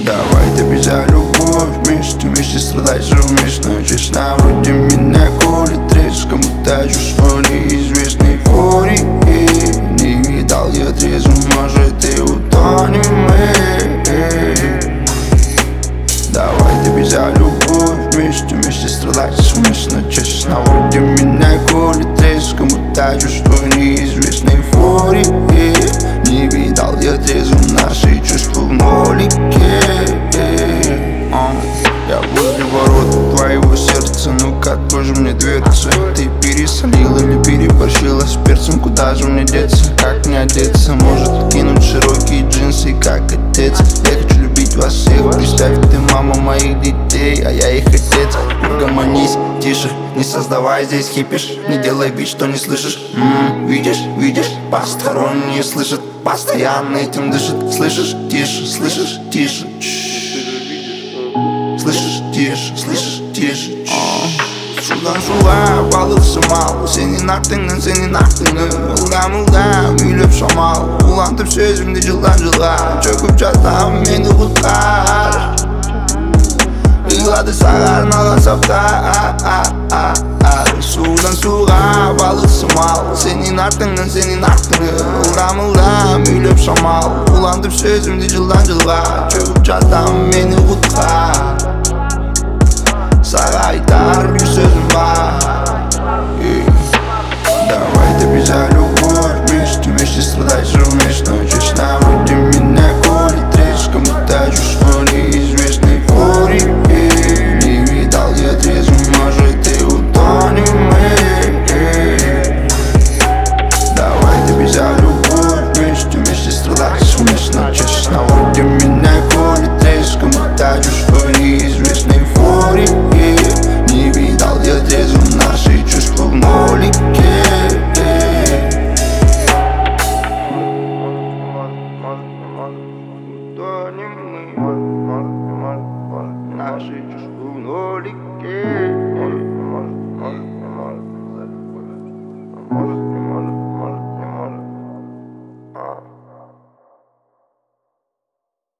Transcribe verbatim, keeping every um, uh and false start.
Давай добежа любовь вместе, вместе страдать совместно. Честно, вроде меня колет треск, кому-то чувство неизвестной эйфории. Не видал я трезвым, может и утонем мы. Давай добежа любовь вместе, вместе страдать совместно. Честно, вроде меня колет треск, кому-то чувство неизвестной эйфории. Не видал я трезвым наши чувства в нолике. Я возле ворот твоего сердца, ну-ка тоже мне дверца. Ты пересолила или переборщила с перцем, куда же мне деться? Как мне одеться? Может кинуть широкие джинсы, как отец? Я хочу любить вас всех, представь, ты мама моих детей, а я их отец. Угомонись, тише, не создавай здесь кипиш. Не делай вид, что не слышишь. М-м, видишь, видишь, посторонние слышат, постоянно этим дышит. Слышишь, тише, слышишь, тише. Слышишь, тише, слышишь, тише. Şuradan şuraya balıksı mal. Senin aklından senin aklını Mıldan mıldan mülüp şamal. Ulandım sözümde cıldan cılar. Çöküp çatlam beni kurtar. Yıladı sarar nala saptar. Sudan suğa balıksı mal. Senin aklından senin aklını Mıldan mıldan mülüp şamal. Ulandım sözümde cıldan cılar. Çöküp çatlam beni kurtar. Sana aytar bir sözüm var. Давай добежа любовь вместе, вместе страдать совместно. Честно, вроде меня колет треск, кому-то чувство неизвестной эйфории. Не видал я трезвым, может и утонем мы. Давай добежа любовь вместе, вместе страдать совместно. Честно, вроде меня колет треск, кому-то чувство неизвестной эйфории. Не видал я трезвым наши чувства в нолике. Наши чувства в нолике.